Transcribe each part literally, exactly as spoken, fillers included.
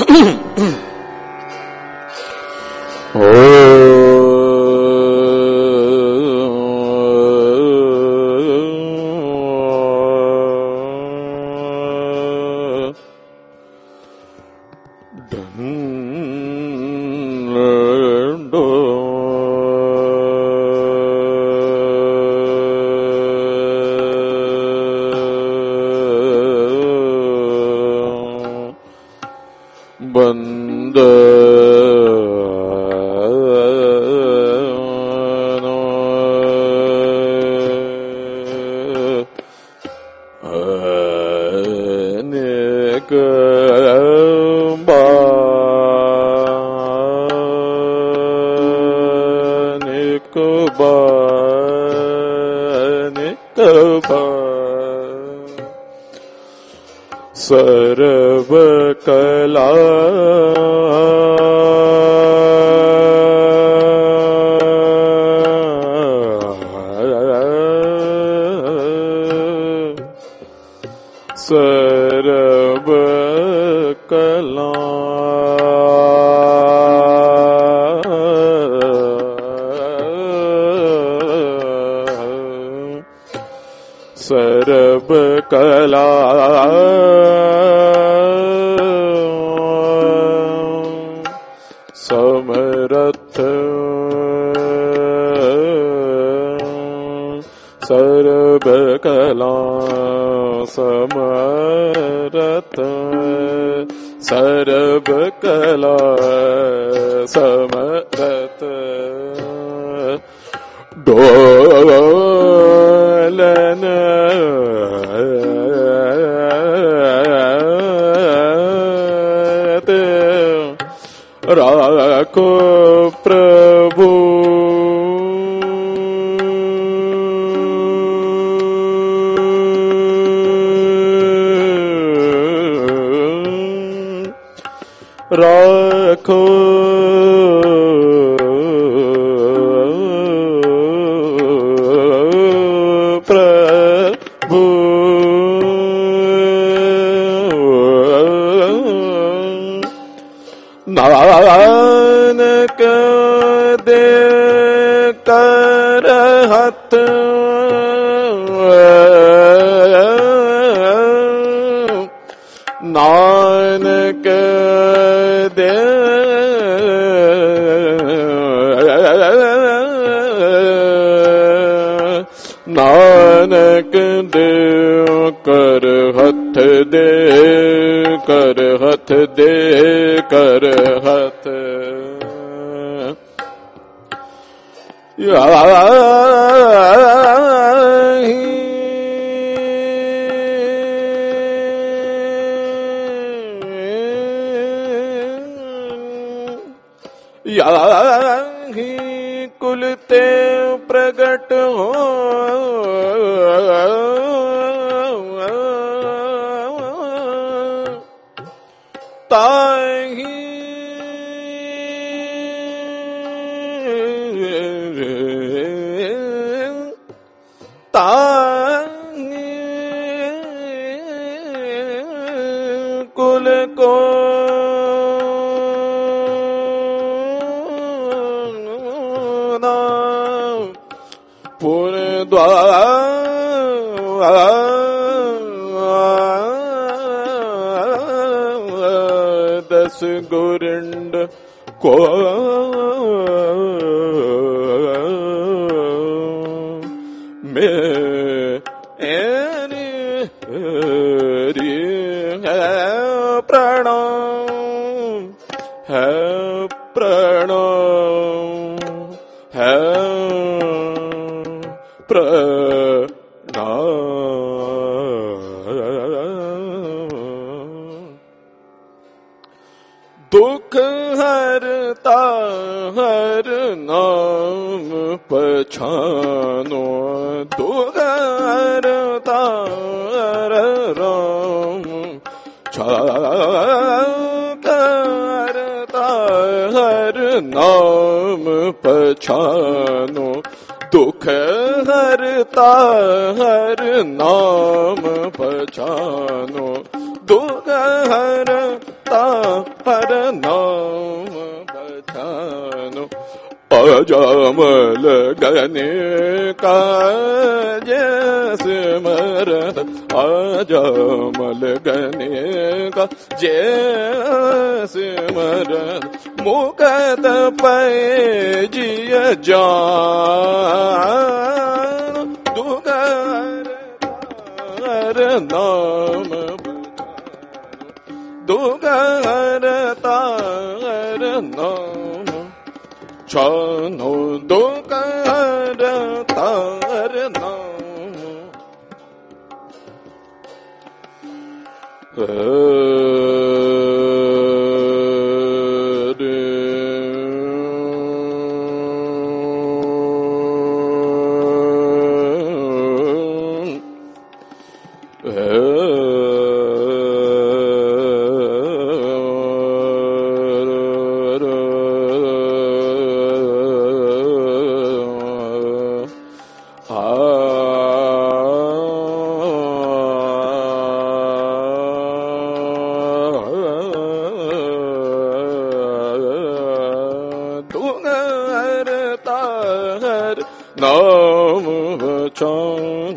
सर्व कला सर्व कला सर्व कला समरथ सर्व कला समरथ सर्व कला समरथ डोलन राखो प्रभु राखो प्रभु नानक दे कर हथ नानक दे नानक दे कर हथ दे कर हथ दे कर हथ याही याही कुलते प्रगट हो ताही ताही कुल को पुर दस गुरिंड को मेरी है प्रणाम है प्रणाम है प्रणाम दुख हरता हर नाम पछानो दुख हरता हर राम छारता हर नाम पछानो दुख हरता हर नाम पछानो दुख हर हरता हर नाम पहचानो अजमल गने काज सिमरत अजमल गने का जय सिमरत मुकत पे जिय जान दुगर तार नाम दुगर तार नाम छानो दुगर तार नाम नाम बचान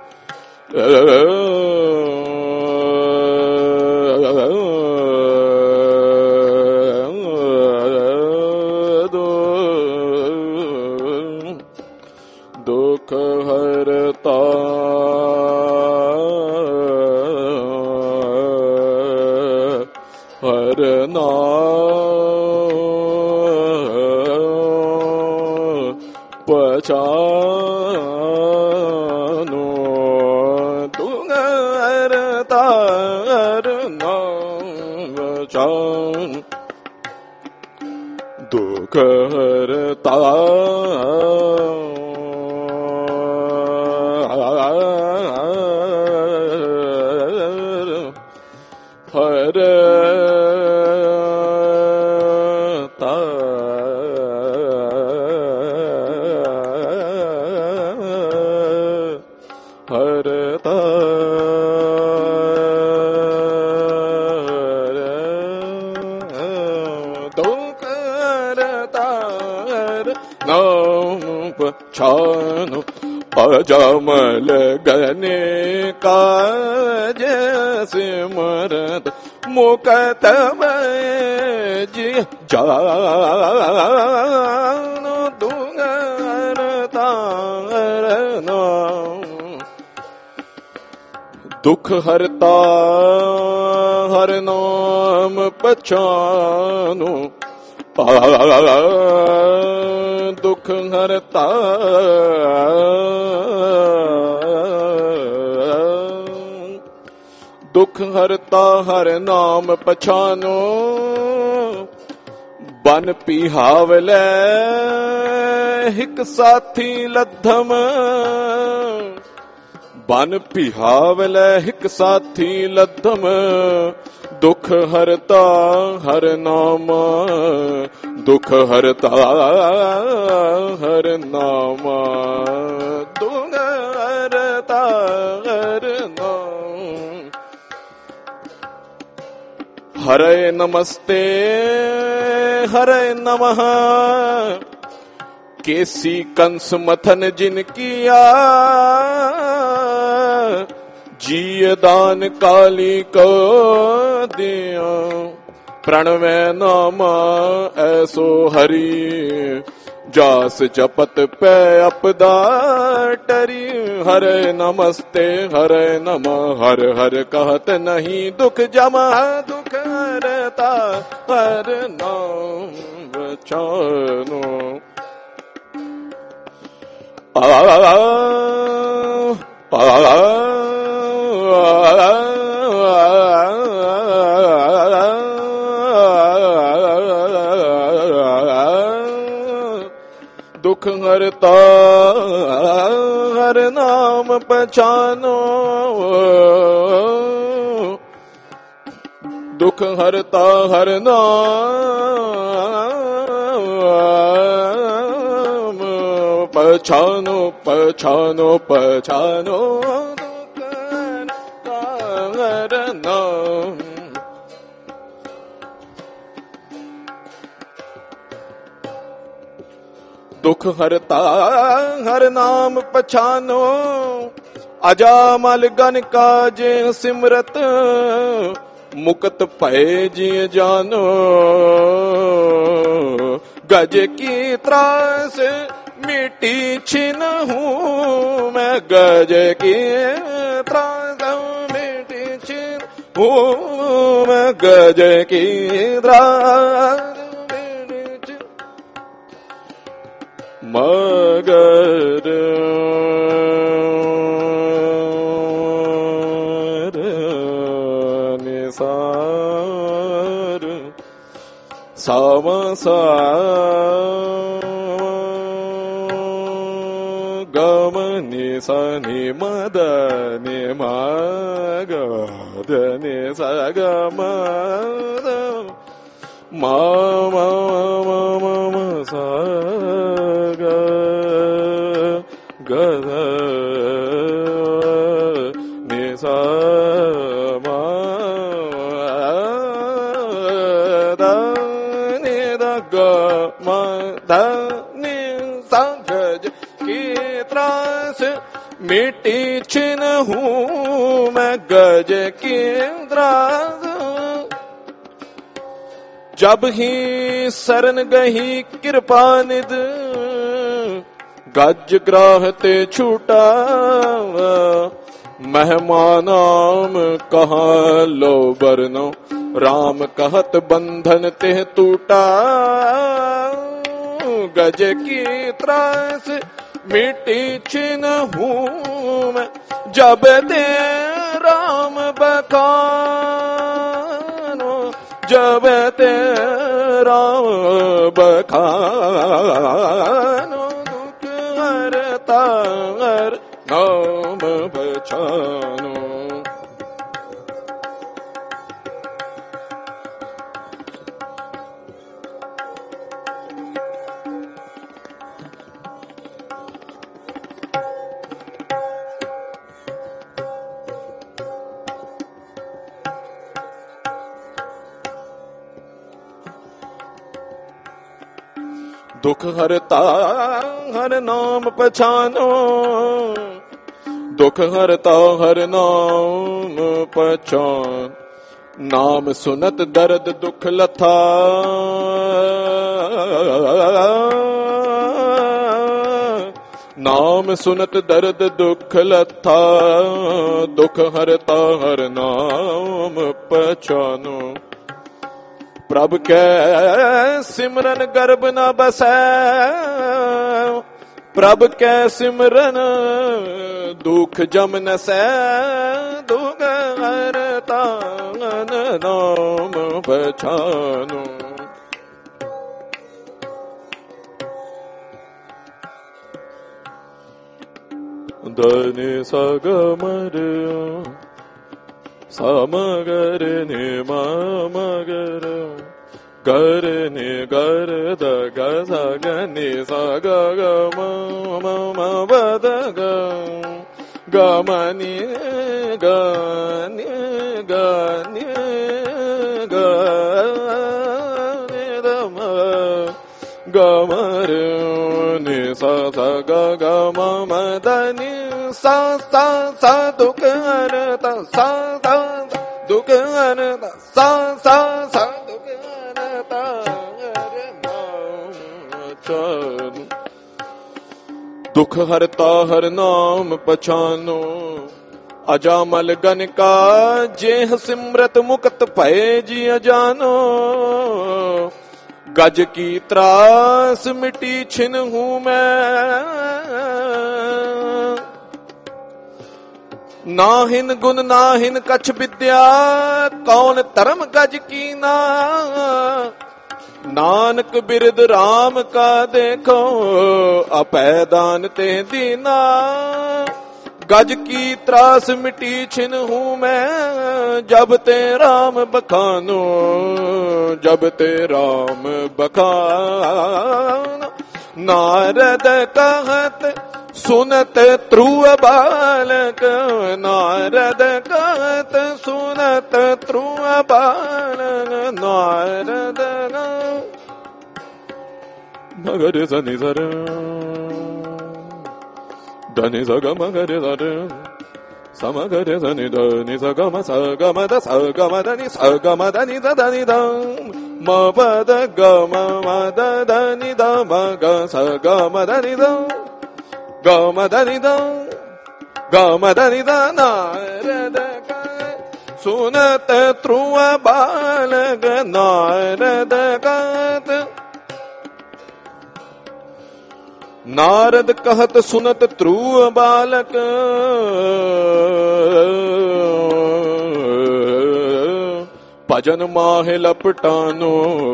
दुख हरता हर नाम पहचानो दुगर तार नाम पहचान दुख हरता हर हरता दुख हरता नाम पहचानो अजमल गने काज सिमरत मुकत में जी जानो दुगर तार नाम दुख हरता हर नाम पहचानो दुख हरता दुख हरता हर नाम पहचानो बन पिहावले हिक साथी लद्धम बन पिहावले हिक साथी लद्धम दुख हरता हर नाम दुख हरता हर नाम दुख हरता हर नाम हरे नमस्ते हरे नमः केसी कंस मथन जिन किया जिय दान काली को दिया प्रणवे नाम ऐसो हरि जास जपत पे अपदा टरी हरे नमस्ते हरे नमः हर हर कहत नहीं दुख जमा दुख हरता हर नाम बचानो आ आ दुख हरता हर नाम पहचानो दुख हरता हर नाम पहचानो पहचानो पहचानो दुख हरता हर नाम दुख हरता हर नाम पछानो, अजामल गन काजे सिमरत, मुकत भय जिय जानो। गज की त्रास मिटी छिन हूँ मैं, गज की त्रास मिटी छिन हूँ मैं, गज की त्रास मिटी छिन मगर निसार सामसा गम निसा नि मद नि मग नि सा ग म म म म म सा ग ग नि सा म द नि द ग म द नि सा ग की त्रास मिटी छिन हूँ मैं, गज की त्रास। जब ही शरण गही कृपा निध, गज ग्राह ते छूटा, मेहमानाम कहाँ लो बरनो, राम कहत बंधन ते टूटा। गज की त्रास मिटी छिन हूँ मैं, जब ते राम बखानो, जब ते राम बखानो। दुख हरता हर नाम पछानो। दुख हरता हर नाम पछानो, दुख हरता हर नाम पछान। नाम सुनत दर्द दुख लथा, नाम सुनत दर्द दुख लथा, दुख हरता हर नाम पछानो। प्रभ के सिमरन गर्भ न बसै, प्रभ के सिमरन दुख जम न सै, दुख हरता नाम पछानो। धनि सगमर समगर नि मगर, गर नि गर द ग स ग नि स ग ग म म म ब द ग ग म नि ग नि ग नि ग नि द म ग म र नि स स ग ग म म द नि सा सा सा दुख हरता सा सा दुख हरता सा सा सा दुख हरता हर नाम पछानो। दुख हरता हर नाम पछानो, अजामल गन का जेह सिमरत, मुक्त भय जिय जानो। गज की त्रास मिटी छिन हूँ मैं, नाहिन गुण नाहिन कछ विद्या, कौन धर्म गज की ना। नानक बिरद राम का देखो, अपैदान ते दीना। गज की त्रास मिटी छिन हूँ मैं, जब ते राम बखानो, जब ते राम बखानो। नारद कहत सुनत ध्रुव बालक, नारद कहत सुनत ध्रुव बालक। Narad Magare sani sare dani saga magare sare samagare sani dani saga ma saga ma da saga ma dani saga ma dani da dani da ma pa da ga ma ma da dani da ma ga saga ma dani da ga ma dani da ga ma dani da na re da ka sunat truva balag narad kat Narad कहत सुनत ध्रुव बालक भजन माहे लपटानो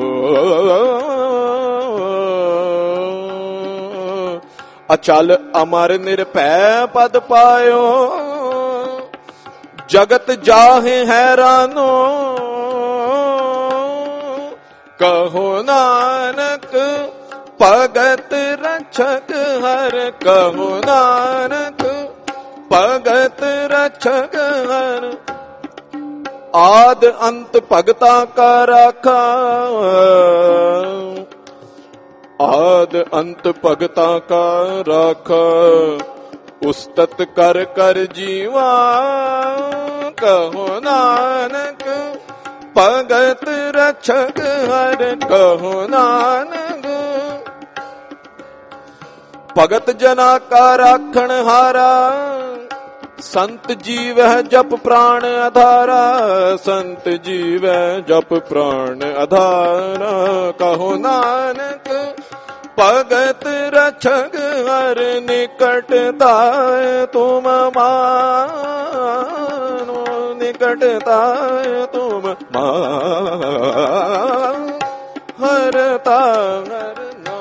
अचल अमर निरभय पद पायो जगत जाहे हैरानो कहो नानक भगत रक्षक हर कहो नानक भगत रक्षक हर आद अंत भगता का राखा आद अंत भगता का राखा उस्तत कर कर जीवा कहो नानक भगत रक्षक हर कहो नानक भगत जना का राखण हारा संत जीव है जप प्राण आधारा संत जीव है जप प्राण आधारा कहो नानक भगत रक्षक हर निकटता तुम मानो निकटता तुम मान हरता हर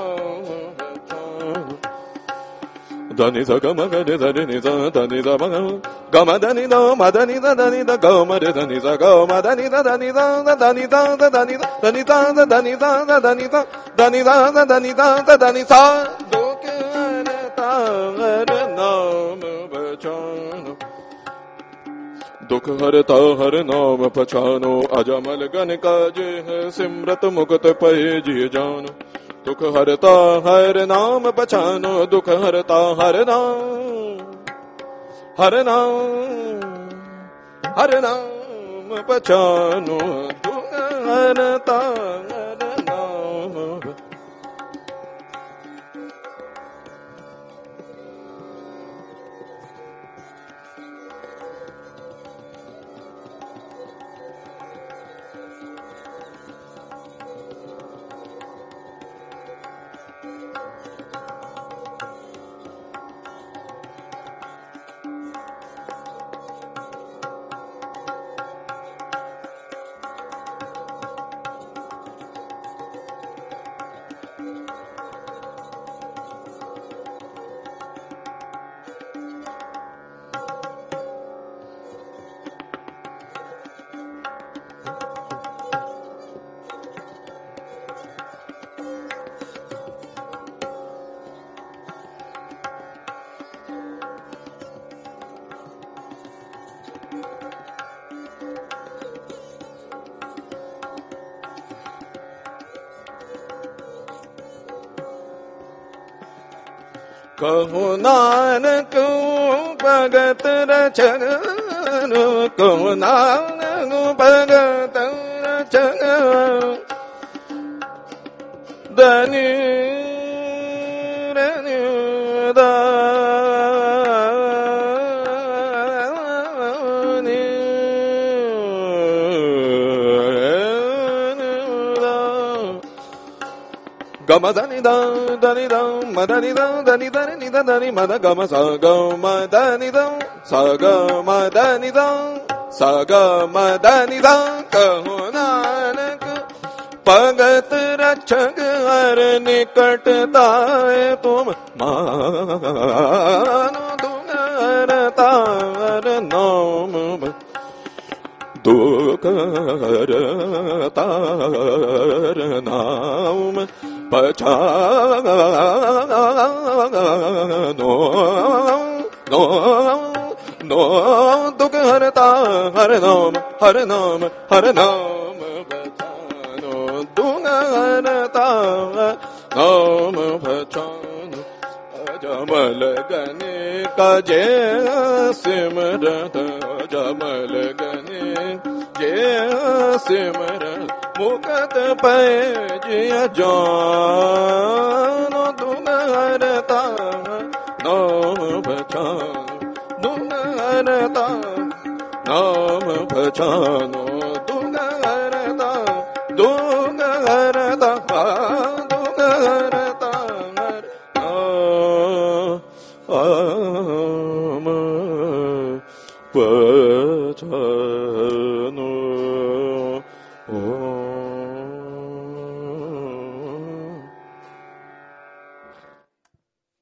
धनि स गम गरे धनि नि स धनि स म गम धनि द म धनि द धनि द ग म रे धनि स ग म धनि द धनि द धनि द धनि द धनि द धनि द धनि द धनि द धनि द धनि सा दुख हरता हर नाम बचानो दुख हरता हर नाम पहचानो अजमल गण काजे है सिमरत मुक्त पहे जी जानो दुख हरता हर नाम बचानो दुख हरता हर नाम हर नाम हर नाम बचानो दुख हरता हर नाम कहो नानक भगत रक्षक कहो नानक भगत रक्षक धनि रनि गम धनि द धनि द म धनि द धनि धनि नि द धनि म द गम स ग म धनि द स ग म धनि द स ग म धनि द कहो नानक भगत रक्षक हर निकटता तुम मानो तुम हरता हर नाम दुख हरता हर नाम पहचानो नो नो दुख हरता हर नाम हर नाम हर नाम पहचानो दुख हरता नाम भचानु अजमल गने कजे सिमरत अजमल गने जे सिमरत मुकत पै जिय जान दुमरता नाम भचानु दुमरता नाम भचानु दुमरता दुमरता दुमरता नाम भचानु ओ